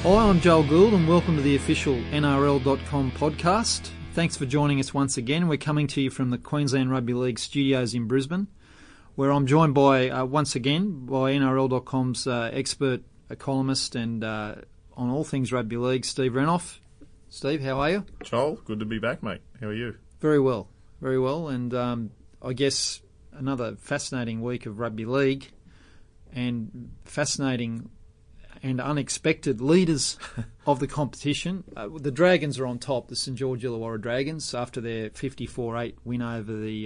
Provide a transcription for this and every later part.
Hi, I'm Joel Gould and welcome to the official NRL.com podcast. Thanks for joining us once again. We're coming to you from the Queensland Rugby League studios in Brisbane, where I'm joined by, once again, by NRL.com's expert columnist and on all things rugby league, Steve Renouf. Steve, how are you? Joel, good to be back, mate. How are you? Very well, and I guess another fascinating week of rugby league and fascinating and unexpected leaders of the competition. The Dragons are on top, the St George Illawarra Dragons, after their 54-8 win over the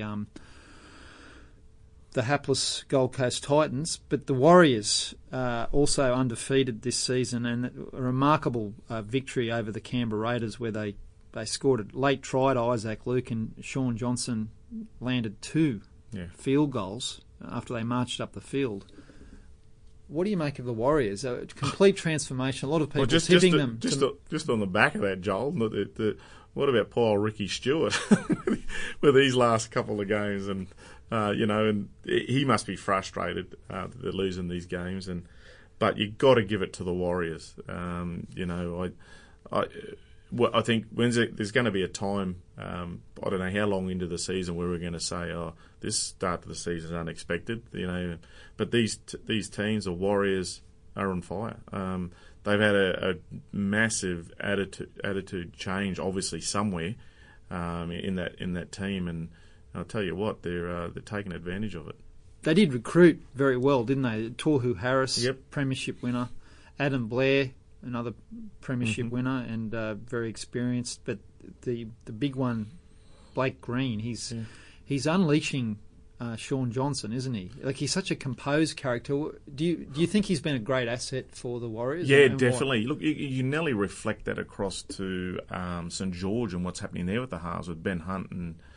hapless Gold Coast Titans. But the Warriors also undefeated this season, and a remarkable victory over the Canberra Raiders, where they scored a late try to Isaac Luke, and Shaun Johnson landed two field goals after they marched up the field. What do you make of the Warriors? A complete transformation. A lot of people tipping them. Just on the back of that, Joel, what about poor old Ricky Stewart with these last couple of games? And, and he must be frustrated that they're losing these games. But you've got to give it to the Warriors. I think there's going to be a time, I don't know how long into the season, where we're going to say, this start to the season is unexpected, But these teams, the Warriors, are on fire. They've had a massive attitude change, obviously somewhere in that team, and I'll tell you what, they're taking advantage of it. They did recruit very well, didn't they? Tohu Harris, premiership winner, Adam Blair, another premiership winner and very experienced. But the big one, Blake Green, he's unleashing Shaun Johnson, isn't he? Like, he's such a composed character. Do you think he's been a great asset for the Warriors? Yeah, definitely. Look, you nearly reflect that across to St George and what's happening there with the halves with Ben Hunt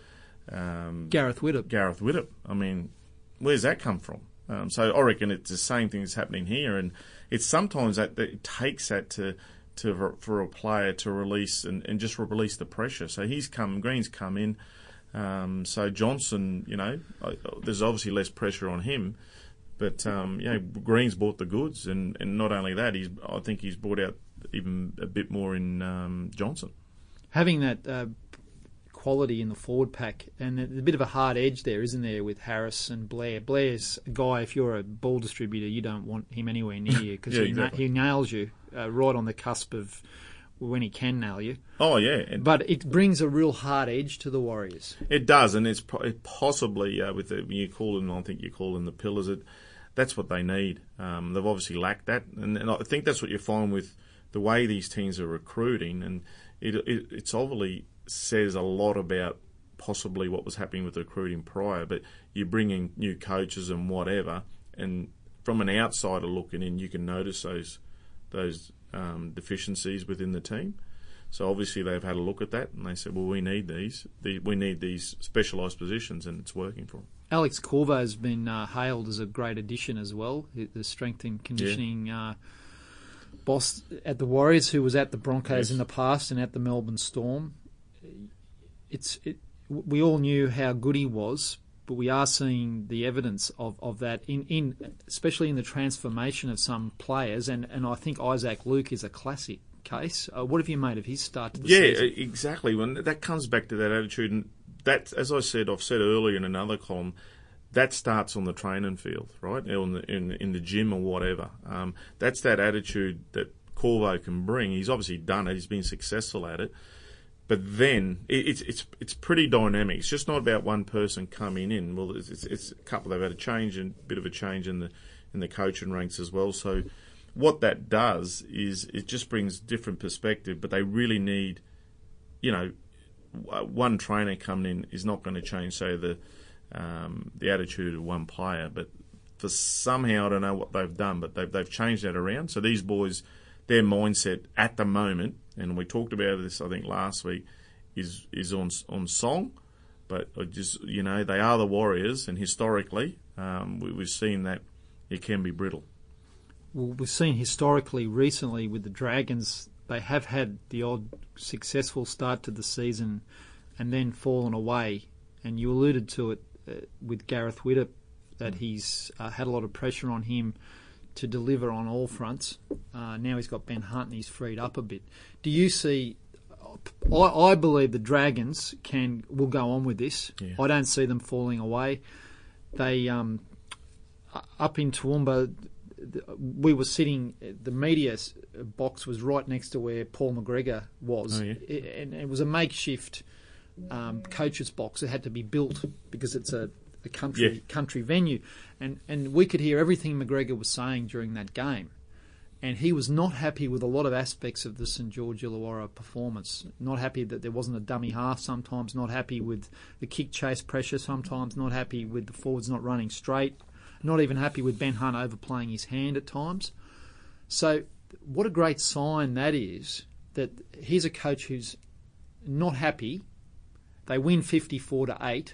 and Gareth Widdop. I mean, where's that come from? So I reckon it's the same thing that's happening here, and it's sometimes that it takes that for a player to release and just release the pressure. So Green's come in. So Johnson, there's obviously less pressure on him, but Green's bought the goods, and not only that, I think he's brought out even a bit more in Johnson. Having that quality in the forward pack, and a bit of a hard edge there, isn't there, with Harris and Blair. Blair's a guy, if you're a ball distributor, you don't want him anywhere near you, because he nails you right on the cusp of when he can nail you. Oh, yeah. But it brings a real hard edge to the Warriors. It does, and it's possibly, with when you call them, I think you call them the pillars, that's what they need. They've obviously lacked that, and I think that's what you find with the way these teams are recruiting, and it's obviously says a lot about possibly what was happening with the recruiting prior, but you bring in new coaches and whatever, and from an outsider looking in, you can notice those deficiencies within the team. So obviously they've had a look at that, and they said, well, we need these specialised positions, and it's working for them. Alex Corvo has been hailed as a great addition as well, the strength and conditioning boss at the Warriors, who was at the Broncos in the past and at the Melbourne Storm. We all knew how good he was, but we are seeing the evidence of that in especially in the transformation of some players, and I think Isaac Luke is a classic case. What have you made of his start to the season? Yeah, exactly. When that comes back to that attitude, and that, as I've said earlier in another column, that starts on the training field, right? In the gym or whatever. That's that attitude that Corvo can bring. He's obviously done it. He's been successful at it. But then it's pretty dynamic. It's just not about one person coming in. Well, it's a couple. They've had a bit of a change in the coaching ranks as well. So what that does is it just brings different perspective. But they really need, one trainer coming in is not going to change, say, the attitude of one player. But for somehow, I don't know what they've done, but they've changed that around. So these boys, their mindset at the moment, and we talked about this, I think, last week, is on song. But they are the Warriors, and historically, we've seen that it can be brittle. Well, we've seen historically, recently, with the Dragons, they have had the odd successful start to the season and then fallen away. And you alluded to it with Gareth Widdop, that he's had a lot of pressure on him to deliver on all fronts. Now he's got Ben Hunt and he's freed up a bit. Do you see? I believe the Dragons will go on with this. Yeah. I don't see them falling away. They up in Toowoomba, we were sitting. The media box was right next to where Paul McGregor was, and it was a makeshift coach's box. It had to be built because it's a country venue, and we could hear everything McGregor was saying during that game. And he was not happy with a lot of aspects of the St George Illawarra performance. Not happy that there wasn't a dummy half sometimes, not happy with the kick chase pressure sometimes, not happy with the forwards not running straight, not even happy with Ben Hunt overplaying his hand at times. So what a great sign that is, that here's a coach who's not happy. They win 54-8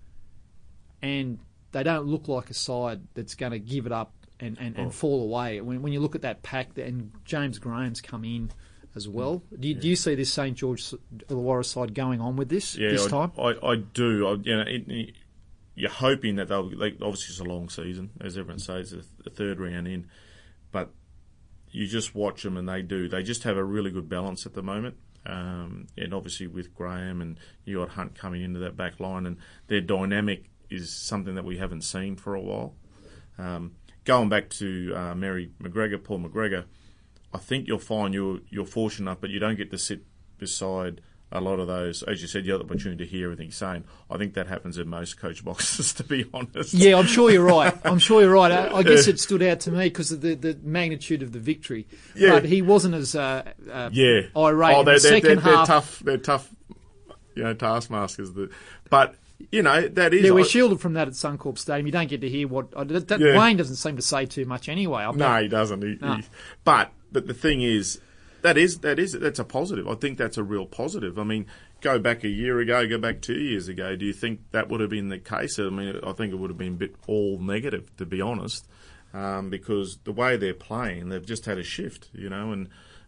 and they don't look like a side that's going to give it up and fall away. When you look at that pack, and James Graham's come in as well. Do you see this St George Illawarra side going on with this time? I do. You're hoping that obviously it's a long season, as everyone says, the third round in, but you just watch them and they just have a really good balance at the moment. And obviously with Graham and you got Hunt coming into that back line, and their dynamic is something that we haven't seen for a while. Going back to Paul McGregor, I think you'll find you're fortunate enough, but you don't get to sit beside a lot of those. As you said, you have the opportunity to hear everything he's saying. I think that happens in most coach boxes, to be honest. Yeah, I'm sure you're right. I guess it stood out to me because of the magnitude of the victory. Yeah. But he wasn't as irate in the second half. They're tough, taskmasters. But that is... Yeah, we're shielded from that at Suncorp Stadium. You don't get to hear what... Wayne doesn't seem to say too much anyway. No, he doesn't. But the thing is, that's a positive. I think that's a real positive. I mean, go back a year ago, go back 2 years ago, do you think that would have been the case? I mean, I think it would have been a bit all negative, to be honest, because the way they're playing, they've just had a shift, and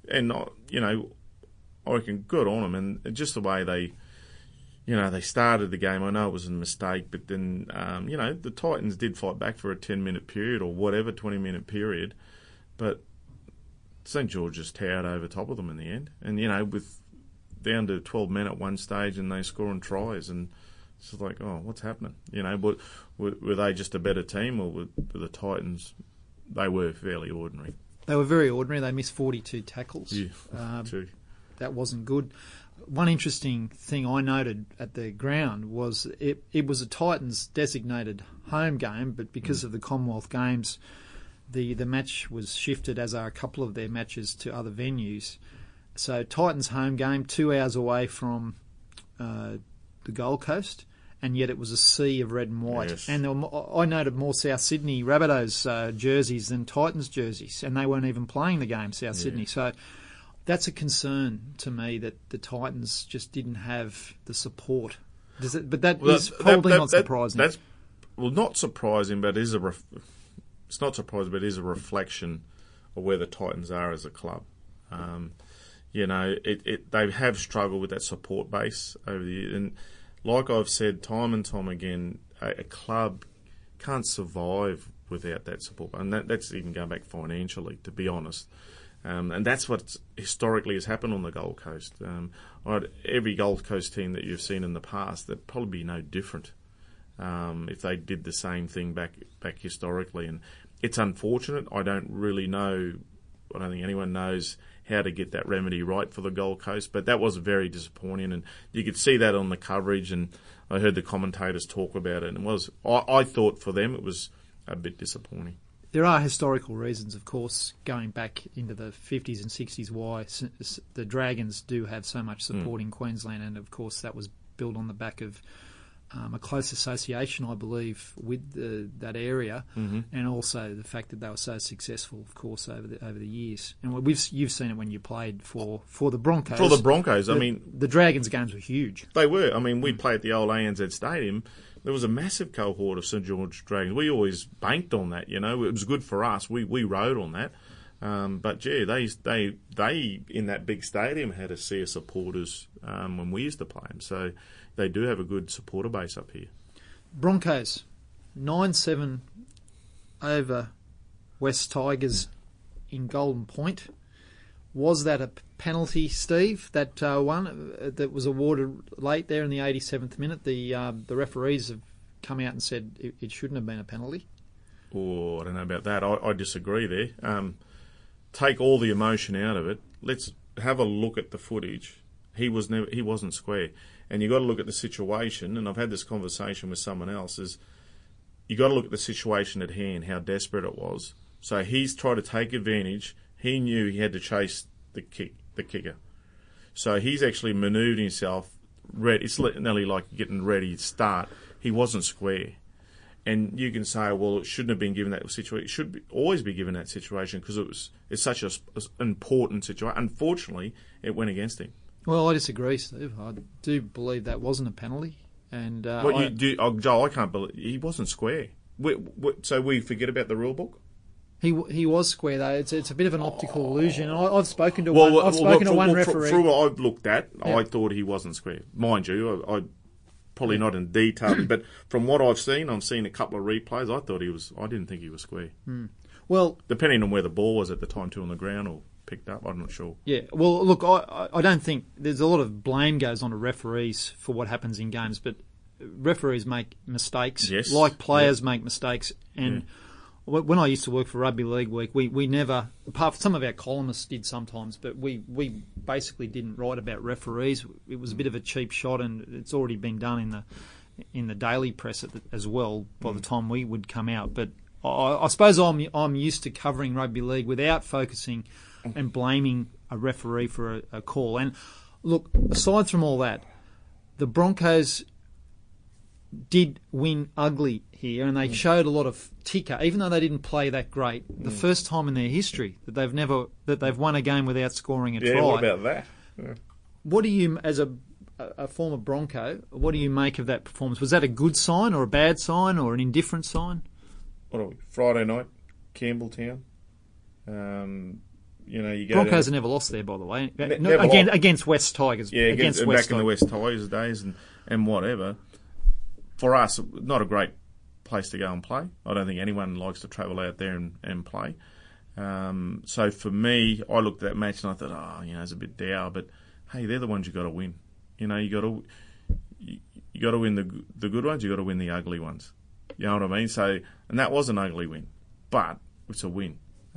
I reckon good on them, and just the way they started the game. I know it was a mistake, but then, the Titans did fight back for a 10-minute period or whatever, 20-minute period. But St George just towered over top of them in the end. And, with down to 12 men at one stage and they scoring tries. And it's just like, oh, what's happening? Were they just a better team, or were the Titans, they were fairly ordinary? They were very ordinary. They missed 42 tackles. Yeah, that wasn't good. One interesting thing I noted at the ground was it was a Titans designated home game, but because of the Commonwealth Games, the match was shifted, as are a couple of their matches, to other venues. So Titans home game, 2 hours away from the Gold Coast, and yet it was a sea of red and white. Yes. And I noted more South Sydney Rabbitohs jerseys than Titans jerseys, and they weren't even playing the game, South Sydney. So that's a concern to me, that the Titans just didn't have the support. But that is probably not surprising. That's not surprising, but it is it's not surprising, but it is a reflection of where the Titans are as a club. They have struggled with that support base over the years, and like I've said time and time again, a club can't survive without that support, and that's even going back financially, to be honest. And that's what historically has happened on the Gold Coast. Every Gold Coast team that you've seen in the past, that'd probably be no different if they did the same thing back historically. And it's unfortunate. I don't really know. I don't think anyone knows how to get that remedy right for the Gold Coast. But that was very disappointing, and you could see that on the coverage. And I heard the commentators talk about it. And I thought for them it was a bit disappointing. There are historical reasons, of course, going back into the 50s and 60s, why the Dragons do have so much support in Queensland, and of course that was built on the back of a close association, I believe, with that area, and also the fact that they were so successful, of course, over the years. And you've seen it when you played for the Broncos. For the Broncos, the Dragons games were huge. They were. I mean, we played at the old ANZ Stadium. There was a massive cohort of St George Dragons. We always banked on that, It was good for us. We rode on that. But yeah, they in that big stadium had a sea of supporters when we used to play them. So they do have a good supporter base up here. Broncos, 9-7 over West Tigers in Golden Point. Was that a penalty, Steve? That one that was awarded late there in the 87th minute. The referees have come out and said it shouldn't have been a penalty. Oh, I don't know about that. I disagree there. Take all the emotion out of it. Let's have a look at the footage. He wasn't square, and you got to look at the situation. And I've had this conversation with someone else. Is you got to look at the situation at hand, how desperate it was. So he's tried to take advantage. He knew he had to chase the kicker. So he's actually manoeuvred himself. It's nearly like getting ready to start. He wasn't square. And you can say, well, it shouldn't have been given that situation. It should always be given that situation because it's such an important situation. Unfortunately, it went against him. Well, I disagree, Steve. I do believe that wasn't a penalty. And Joel, I can't believe he wasn't square. So we forget about the rule book. He was square though. It's a bit of an optical illusion. And I've spoken to one referee. Through what I've looked at, yeah. I thought he wasn't square. Mind you, I probably not in detail, but from what I've seen a couple of replays. I didn't think he was square. Well, depending on where the ball was at the time, too, on the ground or picked up, I'm not sure. Yeah. Well, look, I don't think there's a lot of blame goes on to referees for what happens in games, but referees make mistakes, yes. like players make mistakes, and. Yeah. When I used to work for Rugby League Week, we never, apart from some of our columnists did sometimes, but we basically didn't write about referees. It was a bit of a cheap shot, and it's already been done in the daily press as well by the time we would come out. But I suppose I'm used to covering rugby league without focusing and blaming a referee for a call. And look, aside from all that, the Broncos did win ugly here, and they showed a lot of ticker, even though they didn't play that great. The first time in their history that they've won a game without scoring a try. Yeah, what about that? Yeah. What do you, as a former Bronco, what do you make of that performance? Was that a good sign or a bad sign or an indifferent sign? What are we? Friday night, Campbelltown. You go Broncos have never lost there, by the way. Against West Tigers. Yeah, against West back in the West Tigers days and whatever. For us, not a great place to go and play. I don't think anyone likes to travel out there and play. So for me, I looked at that match and I thought, it's a bit dour, but hey, they're the ones you got to win. You got to win the good ones. You got to win the ugly ones. You know what I mean? So, and that was an ugly win, but it's a win.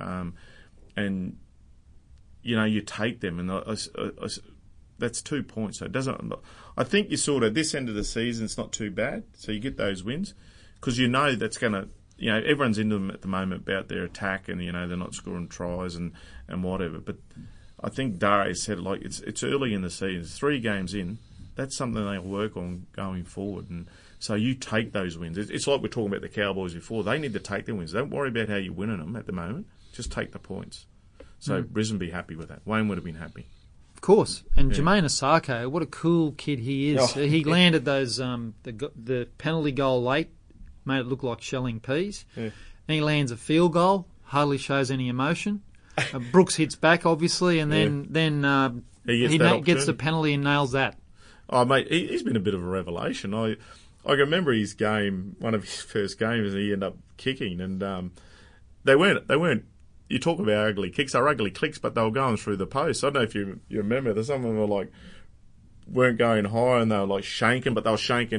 And you take them, and that's 2 points. So it doesn't. I think you sort of this end of the season, it's not too bad. So you get those wins because that's going to. Everyone's into them at the moment about their attack, and they're not scoring tries and whatever. But I think Dare said it's early in the season, it's 3 games in. That's something they'll work on going forward, and so you take those wins. It's like we're talking about the Cowboys before. They need to take their wins. Don't worry about how you're winning them at the moment. Just take the points. So Brisbane be happy with that. Wayne would have been happy. Of course, and Jermaine Asako, what a cool kid he is. He landed those the penalty goal late, made it look like shelling peas. Yeah. Then he lands a field goal, hardly shows any emotion. Brooks hits back, obviously, and then he gets the penalty and nails that. Oh, mate, he's been a bit of a revelation. I remember his game, one of his first games, and he ended up kicking, and they weren't. You talk about ugly kicks. They're ugly kicks, but they were going through the post. I don't know if you remember. There's some of them weren't going high, and they were shanking, but they were shanking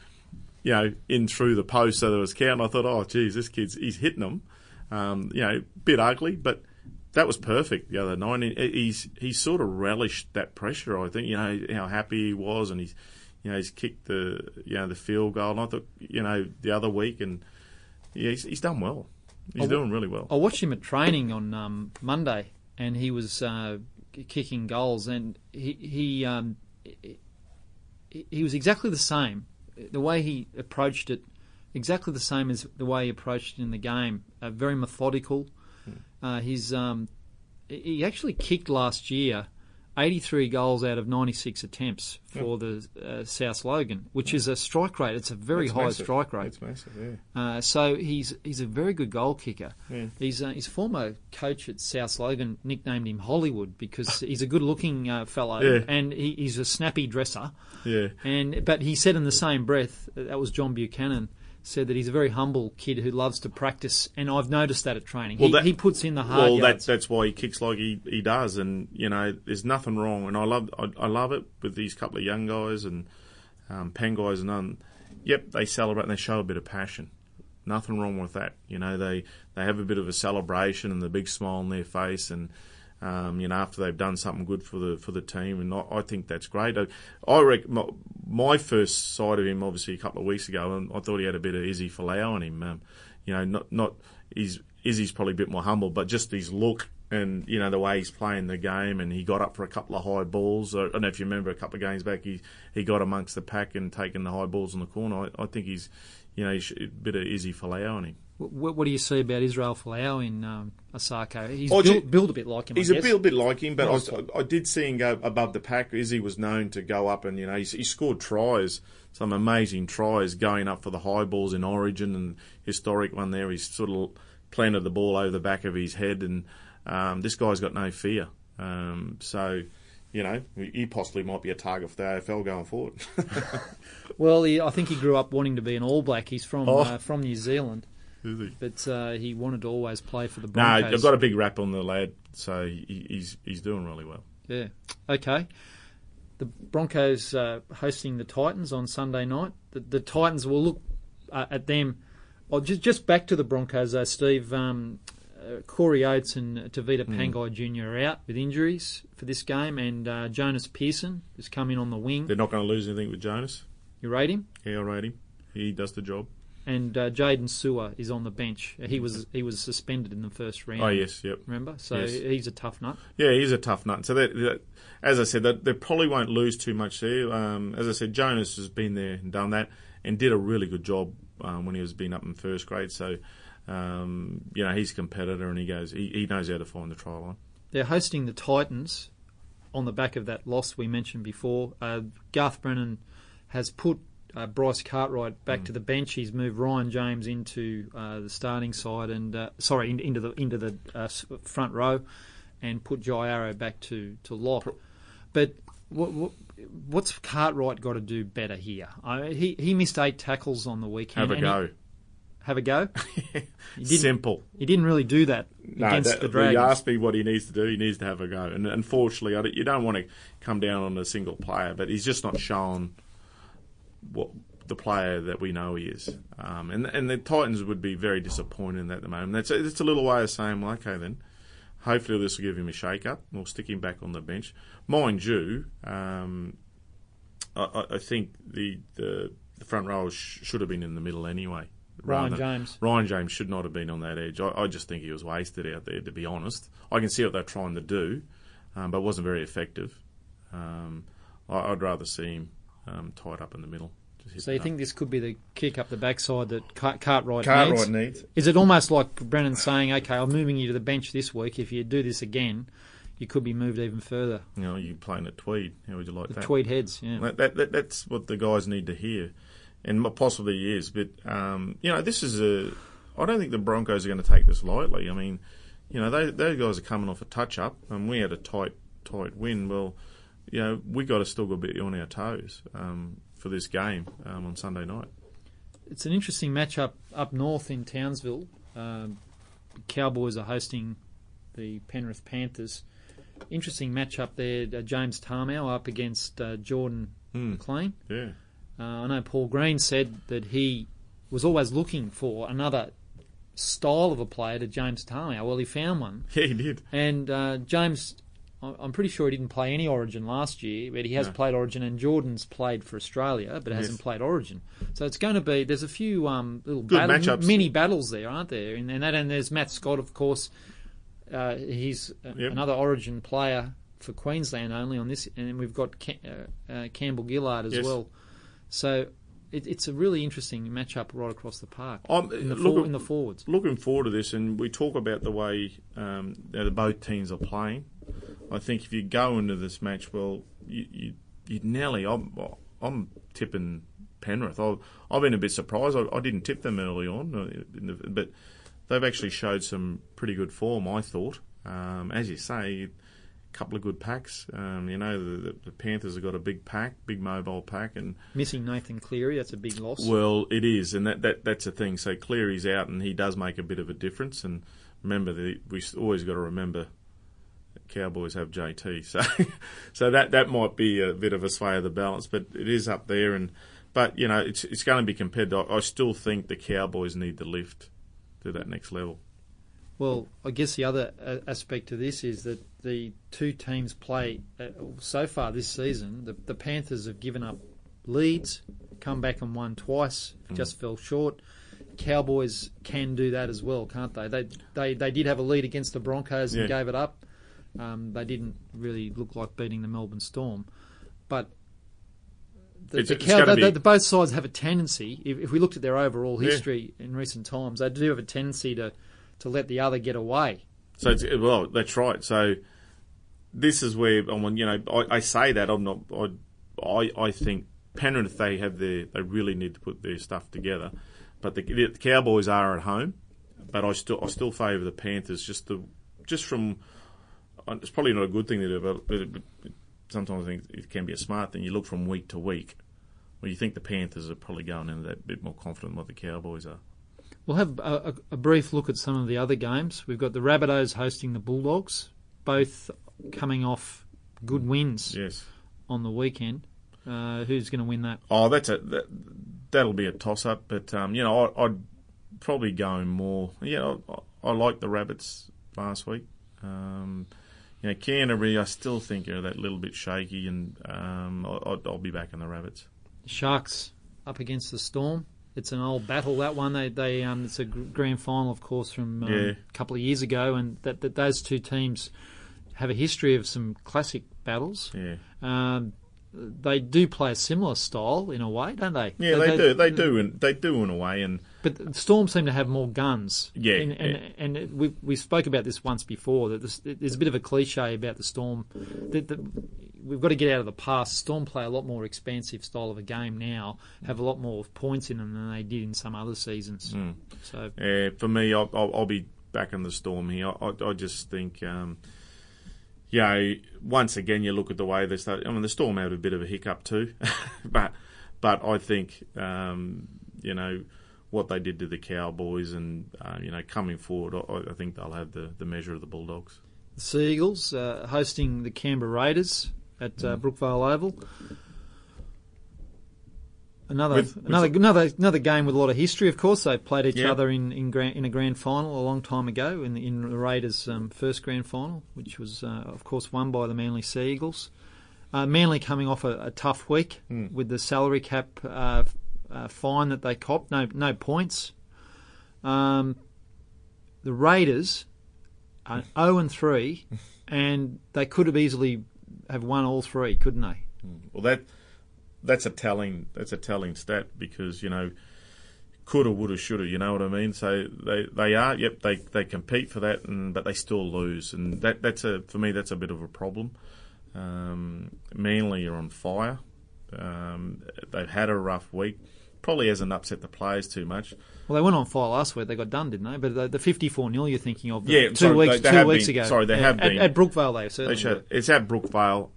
in through the post, so there was count. I thought, oh, geez, this he's hitting them. Bit ugly, but that was perfect the other night. He sort of relished that pressure. I think how happy he was, and he's kicked the field goal. And I thought the other week, and he's done well. He's doing really well. I watched him at training on Monday, and he was kicking goals, and he was exactly the same. The way he approached it, exactly the same as the way he approached it in the game. Very methodical. He actually kicked last year 83 goals out of 96 attempts for the South Logan, which is a strike rate. It's a very high strike rate. It's massive, yeah. So he's a very good goal kicker. Yeah. His former coach at South Logan nicknamed him Hollywood because he's a good-looking fellow, and he's a snappy dresser. Yeah. But he said in the same breath, that was John Buchanan, said that he's a very humble kid who loves to practice, and I've noticed that at training. Well, He puts in the hard yards. That's why he kicks like he does, and there's nothing wrong. And I love it with these couple of young guys and Pangai and yep, they celebrate and they show a bit of passion. Nothing wrong with that. They have a bit of a celebration and the big smile on their face, and after they've done something good for the team, and I think that's great. I reckon my first sight of him, obviously a couple of weeks ago, and I thought he had a bit of Izzy Folau on him. Izzy's probably a bit more humble, but just his look and the way he's playing the game, and he got up for a couple of high balls. I don't know if you remember a couple of games back, he got amongst the pack and taken the high balls in the corner. I think he's a bit of Izzy Folau on him. What do you see about Israel Folau in Osako? He's built a bit like him. He's a bit like him, but I did see him go above the pack. Izzy was known to go up, and he scored tries, some amazing tries, going up for the high balls in Origin, and historic one there. He's sort of planted the ball over the back of his head, and this guy's got no fear. So he possibly might be a target for the AFL going forward. Well, I think he grew up wanting to be an All Black. He's from New Zealand. Is he? But he wanted to always play for the Broncos. No, I've got a big rap on the lad, so he's doing really well. Yeah. Okay. The Broncos hosting the Titans on Sunday night. The Titans will look at them. Oh, just back to the Broncos, though, Steve. Corey Oates and Tavita Pangai Jr. are out with injuries for this game, and Jonas Pearson has come in on the wing. They're not going to lose anything with Jonas. You rate him? Yeah, I rate him. He does the job. And Jaden Sewer is on the bench. He was suspended in the first round. Oh, yes, yep. Remember? So yes. He's a tough nut. Yeah, he's a tough nut. So, as I said, they probably won't lose too much there. As I said, Jonas has been there and done that and did a really good job when he was being up in first grade. So, he's a competitor, and he knows how to find the try line. They're hosting the Titans on the back of that loss we mentioned before. Garth Brennan has put Bryce Cartwright back to the bench. He's moved Ryan James into the starting side and into the front row, and put Jai Arrow back to lock. But what's Cartwright got to do better here? He missed 8 tackles on the weekend. Have a go? Simple. He didn't really do that against the Dragons. You asked me what he needs to do. He needs to have a go. And unfortunately, you don't want to come down on a single player, but he's just not shown what the player that we know he is. And the Titans would be very disappointed in that at the moment. It's a little way of saying, well, okay then, hopefully this will give him a shake-up. We'll stick him back on the bench. Mind you, I think the front row should have been in the middle anyway. Ryan James should not have been on that edge. I just think he was wasted out there, to be honest. I can see what they're trying to do, but it wasn't very effective. I'd rather see him tied up in the middle. So you think this could be the kick up the backside that Cartwright needs? Is it almost like Brennan saying, okay, I'm moving you to the bench this week. If you do this again, you could be moved even further. You're playing at Tweed. How would you like that? Tweed heads, yeah. That's what the guys need to hear. And possibly he is, but this is I don't think the Broncos are going to take this lightly. I mean, those guys are coming off a touch-up, and we had a tight win. Well, we got to still go a bit on our toes for this game on Sunday night. It's an interesting matchup up north in Townsville. Cowboys are hosting the Penrith Panthers. Interesting matchup there. James Tarmow up against Jordan McLean. Yeah. I know Paul Green said that he was always looking for another style of a player to James Tarmow. Well, he found one. Yeah, he did. And James, I'm pretty sure he didn't play any Origin last year, but he has played Origin, and Jordan's played for Australia, but hasn't played Origin. So it's going to be, there's a few little mini battles there, aren't there? And there's Matt Scott, of course. He's another Origin player for Queensland only on this, and we've got Campbell Gillard as well. So it's a really interesting matchup right across the park in the forwards. Looking forward to this, and we talk about the way both teams are playing. I think if you go into this match, well, you'd nearly. I'm tipping Penrith. I've been a bit surprised. I didn't tip them early on, but they've actually showed some pretty good form, I thought. As you say, couple of good packs. The Panthers have got a big pack, big mobile pack, and missing Nathan Cleary, that's a big loss. Well, it is, and that's the thing. So Cleary's out, and he does make a bit of a difference. And remember, we always got to remember, Cowboys have JT, so that might be a bit of a sway of the balance, but it is up there. But it's going to be compared. I still think the Cowboys need to lift to that next level. Well, I guess the other aspect to this is that the two teams play so far this season. The Panthers have given up leads, come back and won twice, just fell short. Cowboys can do that as well, can't they? They did have a lead against the Broncos and gave it up. They didn't really look like beating the Melbourne Storm, but both sides have a tendency. If we looked at their overall history in recent times, they do have a tendency to let the other get away. So that's right. So this is where I say that I'm not. I think Penrith they really need to put their stuff together, but the Cowboys are at home. But I still favour the Panthers just from. It's probably not a good thing to do, but sometimes I think it can be a smart thing. You look from week to week. Well, you think the Panthers are probably going into that a bit more confident than what the Cowboys are. We'll have a brief look at some of the other games. We've got the Rabbitohs hosting the Bulldogs, both coming off good wins on the weekend. Who's going to win that? Oh, that'll be a toss-up, but I'd probably go more. I like the Rabbits last week. Canterbury, I still think are that little bit shaky, and I'll be back in the Rabbits. Sharks up against the Storm. It's an old battle, that one. It's a grand final, of course, from a couple of years ago, and that those two teams have a history of some classic battles. Yeah. They do play a similar style in a way, don't they? Yeah, they do in a way. But the Storm seem to have more guns. Yeah. And we spoke about this once before, that there's a bit of a cliche about the Storm. We've got to get out of the past. Storm play a lot more expansive style of a game now, have a lot more points in them than they did in some other seasons. So for me, I'll be back in the Storm here. I just think... once again, you look at the way they start. I mean, the Storm had a bit of a hiccup too, but I think what they did to the Cowboys and coming forward, I think they'll have the measure of the Bulldogs. The Sea Eagles hosting the Canberra Raiders at Brookvale Oval. Another game with a lot of history. Of course, they played each other in a grand final a long time ago in the Raiders' first grand final, which was of course won by the Manly Sea Eagles. Manly coming off a tough week with the salary cap fine that they copped, no points. The Raiders are 0-3, and they could have easily have won all three, couldn't they? Well, that's a telling stat because coulda, woulda, shoulda. You know what I mean? So they compete for that, but they still lose, and for me that's a bit of a problem. Manly are on fire. They've had a rough week. Probably hasn't upset the players too much. Well, they went on fire last week. They got done, didn't they? But the 54-0 you're thinking of, two weeks ago. Sorry, they have been. At Brookvale, they certainly. It's at Brookvale.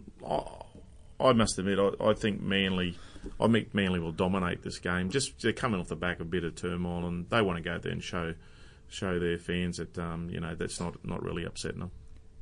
I must admit, I think Manly will dominate this game. Just they're coming off the back of a bit of turmoil, and they want to go there and show their fans that that's not really upsetting them.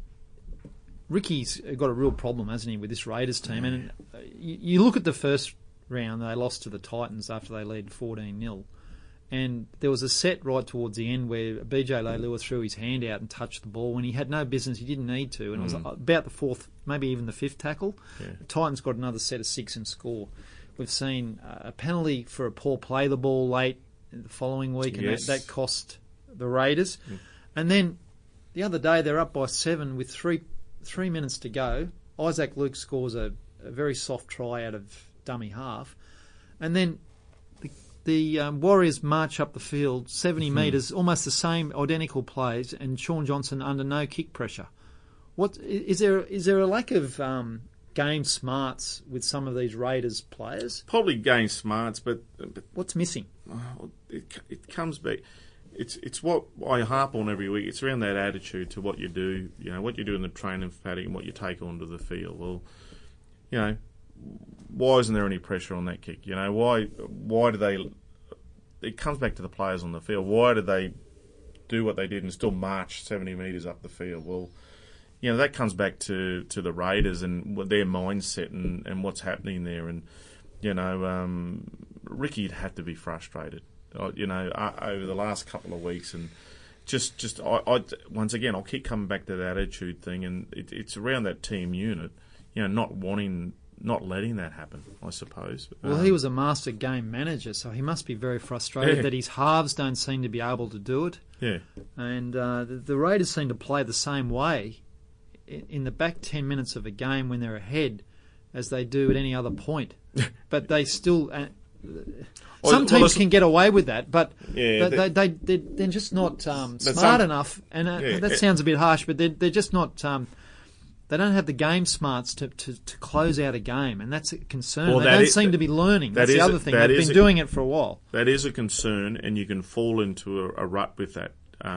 Ricky's got a real problem, hasn't he, with this Raiders team? And you look at the first round, they lost to the Titans after they led 14-0. And there was a set right towards the end where BJ Leilua threw his hand out and touched the ball when he had no business. He didn't need to. And it was about the fourth, maybe even the fifth tackle. Yeah. The Titans got another set of 6 and score. We've seen a penalty for a poor play the ball late the following week, and that cost the Raiders. And then the other day they're up by 7 with 3 minutes to go. Isaac Luke scores a very soft try out of dummy half. And then the Warriors march up the field 70 metres, almost the same identical plays, and Shaun Johnson under no kick pressure. What is there a lack of game smarts with some of these Raiders players? Probably game smarts, but what's missing? It comes back. it's what I harp on every week. It's around that attitude to what you do, what you do in the training paddock and what you take onto the field. Well, why isn't there any pressure on that kick? Why do they? It comes back to the players on the field. Why did they do what they did and still march 70 metres up the field? Well, that comes back to the Raiders and their mindset and what's happening there. And Ricky'd have to be frustrated, over the last couple of weeks. And I once again, I'll keep coming back to that attitude thing, and it's around that team unit, not letting that happen, I suppose. Well, he was a master game manager, so he must be very frustrated that his halves don't seem to be able to do it. Yeah. And the Raiders seem to play the same way in the back 10 minutes of a game when they're ahead as they do at any other point. But they still... some teams can get away with that, but they're just not smart enough. And that sounds a bit harsh, but they're just not... they don't have the game smarts to close out a game, and that's a concern. Well, they don't seem to be learning. That's the other thing. They've been doing it for a while. That is a concern, and you can fall into a rut with that.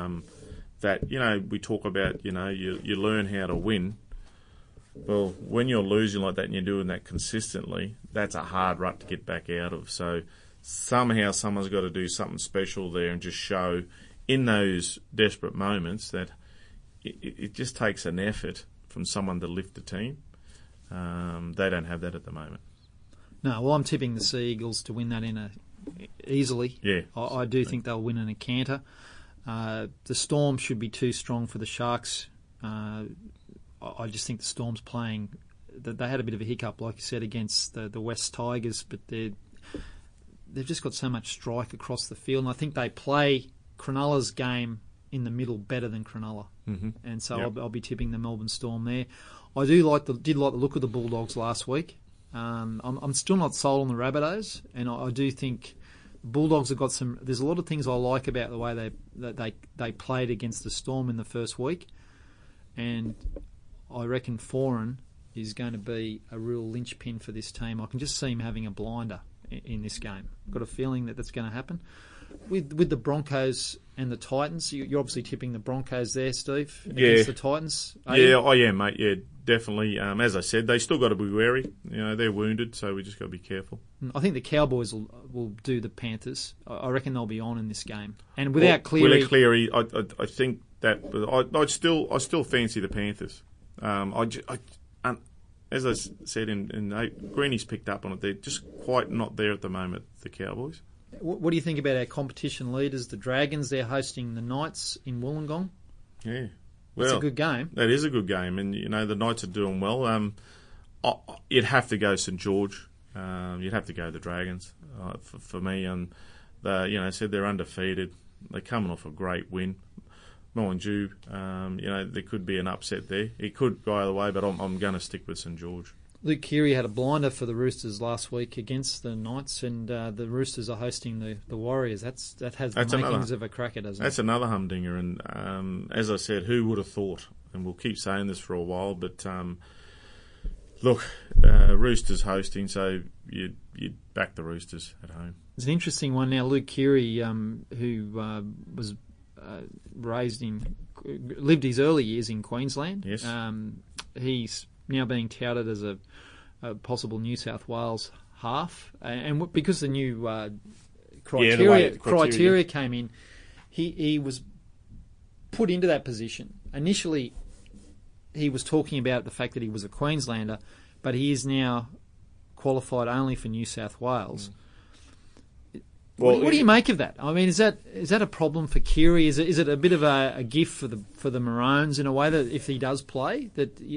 We talk about, you learn how to win. Well, when you're losing like that and you're doing that consistently, that's a hard rut to get back out of. So somehow someone's got to do something special there and just show in those desperate moments that it just takes an effort from someone to lift the team. They don't have that at the moment. No, well, I'm tipping the Sea Eagles to win that easily. Yeah, I do think they'll win in a canter. The Storm should be too strong for the Sharks. I just think the Storm's playing... They had a bit of a hiccup, like you said, against the West Tigers, but they've just got so much strike across the field, and I think they play Cronulla's game in the middle better than Cronulla. Mm-hmm. And so I'll be tipping the Melbourne Storm there. I did like the look of the Bulldogs last week. I'm still not sold on the Rabbitohs, and I do think Bulldogs have got some... There's a lot of things I like about the way they played against the Storm in the first week, and I reckon Foran is going to be a real linchpin for this team. I can just see him having a blinder in this game. I've got a feeling that that's going to happen. With the Broncos and the Titans, you're obviously tipping the Broncos there, Steve, against the Titans. I am, mate. Yeah, definitely. As I said, they still got to be wary. They're wounded, so we just got to be careful. I think the Cowboys will do the Panthers. I reckon they'll be on in this game. And without Cleary... Without Cleary, I think that... I still fancy the Panthers. As I said, Greeny's picked up on it. They're just quite not there at the moment, the Cowboys. What do you think about our competition leaders, the Dragons? They're hosting the Knights in Wollongong. Yeah. Well, it's a good game. That is a good game, and the Knights are doing well. You'd have to go St George. You'd have to go the Dragons for me. And said they're undefeated. They're coming off a great win. Mind you, there could be an upset there. It could go either way, but I'm going to stick with St George. Luke Keary had a blinder for the Roosters last week against the Knights, and the Roosters are hosting the Warriors. That has the makings of a cracker, doesn't it? That's another humdinger, and as I said, who would have thought? And we'll keep saying this for a while, but look, Roosters hosting, so you'd back the Roosters at home. It's an interesting one now. Luke Keary, who was lived his early years in Queensland. Yes. He's now being touted as a possible New South Wales half, and because the new criteria came in, he was put into that position. Initially, he was talking about the fact that he was a Queenslander, but he is now qualified only for New South Wales. Well, what do you make of that? I mean, is that a problem for Keary? Is it a bit of a gift for the Maroons in a way that if he does play,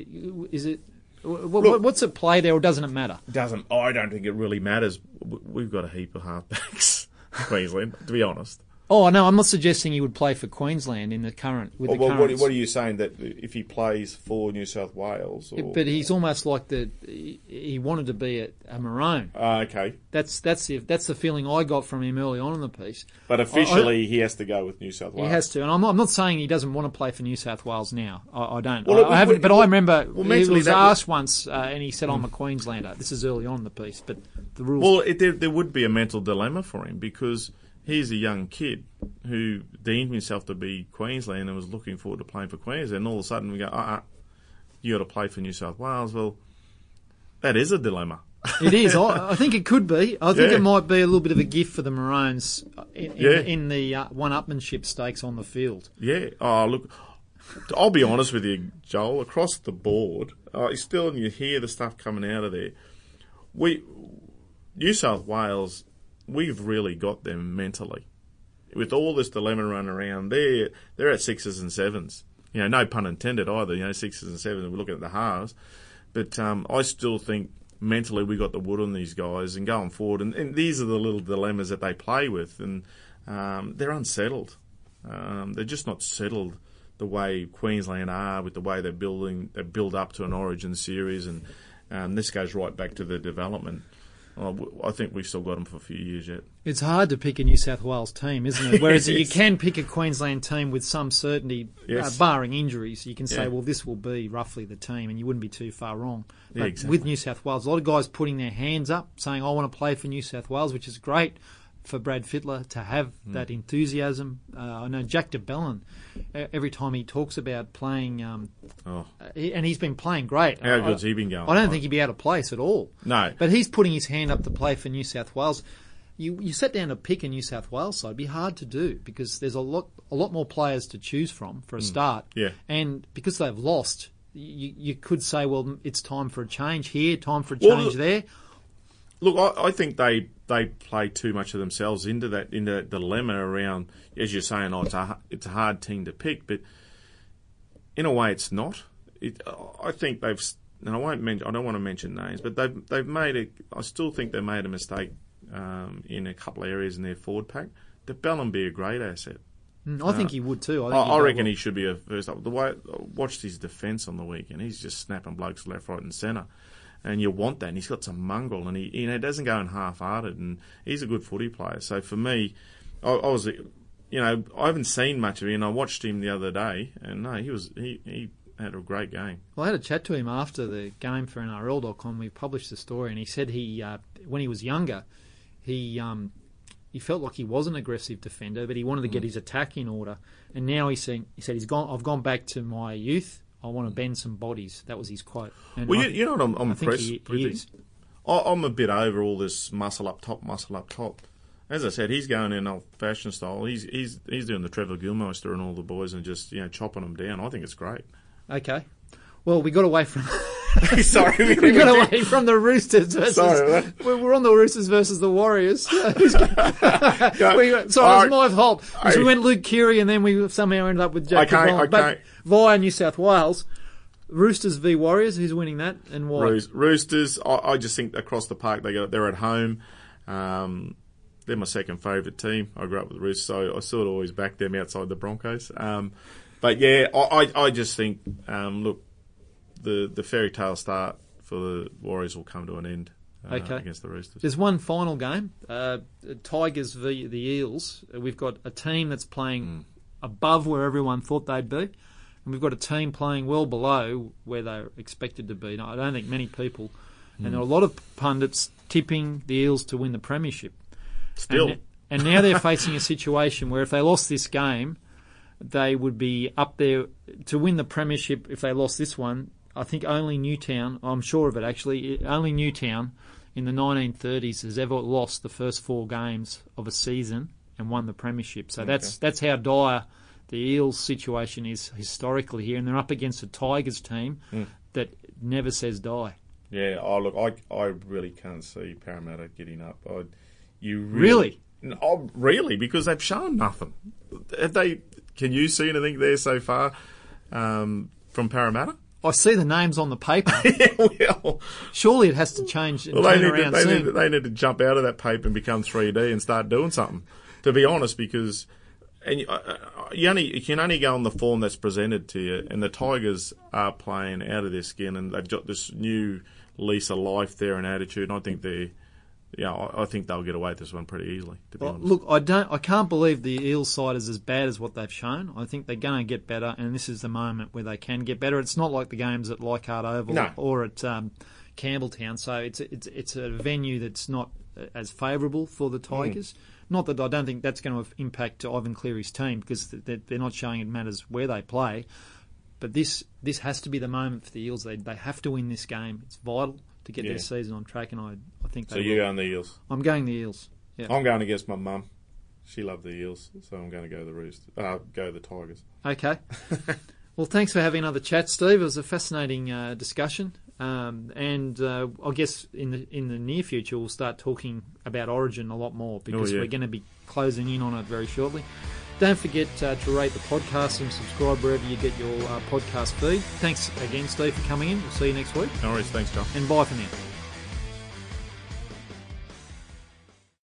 what's at play there, or doesn't it matter? I don't think it really matters. We've got a heap of halfbacks, Queensland, to be honest. Oh no, I'm not suggesting he would play for Queensland in the current. What are you saying, that if he plays for New South Wales? But he's almost like he wanted to be a Maroon. Okay. That's the feeling I got from him early on in the piece. But officially, he has to go with New South Wales. He has to, and I'm not saying he doesn't want to play for New South Wales now. I don't. I haven't. But I remember he was asked once, and he said, "I'm a Queenslander." This is early on in the piece, but the rules. Well, there would be a mental dilemma for him because here's a young kid who deemed himself to be Queensland and was looking forward to playing for Queensland, and all of a sudden we go, you got to play for New South Wales. Well, that is a dilemma. It is. I think it could be. I think it might be a little bit of a gift for the Maroons in the one-upmanship stakes on the field. Yeah. Oh, look, I'll be honest with you, Joel. Across the board, you hear the stuff coming out of there. New South Wales, we've really got them mentally. With all this dilemma running around, they're at 6s and 7s. No pun intended either. 6s and 7s. We're looking at the halves, but I still think mentally we got the wood on these guys, and going forward, and these are the little dilemmas that they play with, and they're unsettled. They're just not settled the way Queensland are, with the way they build up to an Origin series, and this goes right back to the development. I think we've still got them for a few years yet. It's hard to pick a New South Wales team, isn't it? Whereas Yes. you can pick a Queensland team with some certainty, Yes. barring injuries. You can say, Yeah. well, this will be roughly the team, and you wouldn't be too far wrong. But exactly. with New South Wales, a lot of guys putting their hands up, saying, I want to play for New South Wales, which is great for Brad Fittler to have that enthusiasm. I know Jack de Belin, every time he talks about playing, and he's been playing great. How good's he been going? I don't think he'd be out of place at all. No. But he's putting his hand up to play for New South Wales. You sat down to pick a New South Wales side, it'd be hard to do because there's a lot more players to choose from for a start. Yeah. And because they've lost, you could say, well, it's time for a change here, time for a change there. Look, I think they play too much of themselves into that dilemma around, as you're saying, it's a hard team to pick, but in a way it's not. I think they've, and I don't want to mention names, but they've made I still think they made a mistake in a couple of areas in their forward pack. De Belin be a great asset. I think he would too. I reckon he should be a first up. The way I watched his defence on the weekend, he's just snapping blokes left, right, and centre. And you want that. And he's got some mongrel, and he doesn't go in half-hearted, and he's a good footy player. So for me, I haven't seen much of him. And I watched him the other day, and no, he had a great game. Well, I had a chat to him after the game for NRL.com. We published the story, and he said when he was younger, he felt like he was an aggressive defender, but he wanted to get his attack in order. And now he said I've gone back to my youth. I want to bend some bodies. That was his quote. And Well, you know what I'm impressed he with? is. I'm a bit over all this muscle up top. As I said, he's going in old-fashioned style. He's doing the Trevor Gilmeister and all the boys and just chopping them down. I think it's great. Okay. Well, we got away from... Sorry, we got away from the Roosters versus... Sorry, we're on the Roosters versus the Warriors. Sorry, it was my fault. We went Luke Keary and then we somehow ended up with Jack DeBelin. But via New South Wales, Roosters v Warriors, who's winning that and why? Roosters, I just think across the park they're at home. They're my second favourite team. I grew up with the Roosters, so I sort of always back them outside the Broncos. But yeah, I just think, look, the fairy tale start for the Warriors will come to an end against the Roosters. There's one final game, Tigers v the Eels. We've got a team that's playing above where everyone thought they'd be, and we've got a team playing well below where they're expected to be. Now, I don't think many people, and there are a lot of pundits tipping the Eels to win the premiership. Still. And now they're facing a situation where if they lost this game, they would be up there to win the premiership. If they lost this one, I think only Newtown, I'm sure of it actually, only Newtown in the 1930s has ever lost the first 4 games of a season and won the premiership. So that's how dire the Eels situation is historically here, and they're up against a Tigers team that never says die. Yeah, look, I really can't see Parramatta getting up. Really? Oh, really? Because they've shown nothing. Can you see anything there so far from Parramatta? I see the names on the paper. Yeah, well, surely it has to change and turn around soon. They need to jump out of that paper and become 3D and start doing something, to be honest, because you can only go on the form that's presented to you, and the Tigers are playing out of their skin, and they've got this new lease of life there and attitude, and I think I think they'll get away with this one pretty easily, to be honest. Look, I can't believe the Eels side is as bad as what they've shown. I think they're going to get better, and this is the moment where they can get better. It's not like the games at Leichhardt Oval or at Campbelltown, so it's a venue that's not as favourable for the Tigers. Not that I don't think that's going to impact Ivan Cleary's team, because they're not showing it matters where they play. But this has to be the moment for the Eels. They have to win this game. It's vital to get their season on track, and I think they will. So you're going the Eels? I'm going the Eels. Yeah. I'm going against my mum. She loved the Eels, so I'm going to go the Tigers. Okay. Well, thanks for having another chat, Steve. It was a fascinating discussion, and I guess in the near future we'll start talking about Origin a lot more, because we're going to be closing in on it very shortly. Don't forget to rate the podcast and subscribe wherever you get your podcast feed. Thanks again, Steve, for coming in. We'll see you next week. No worries. Thanks, John. And bye for now.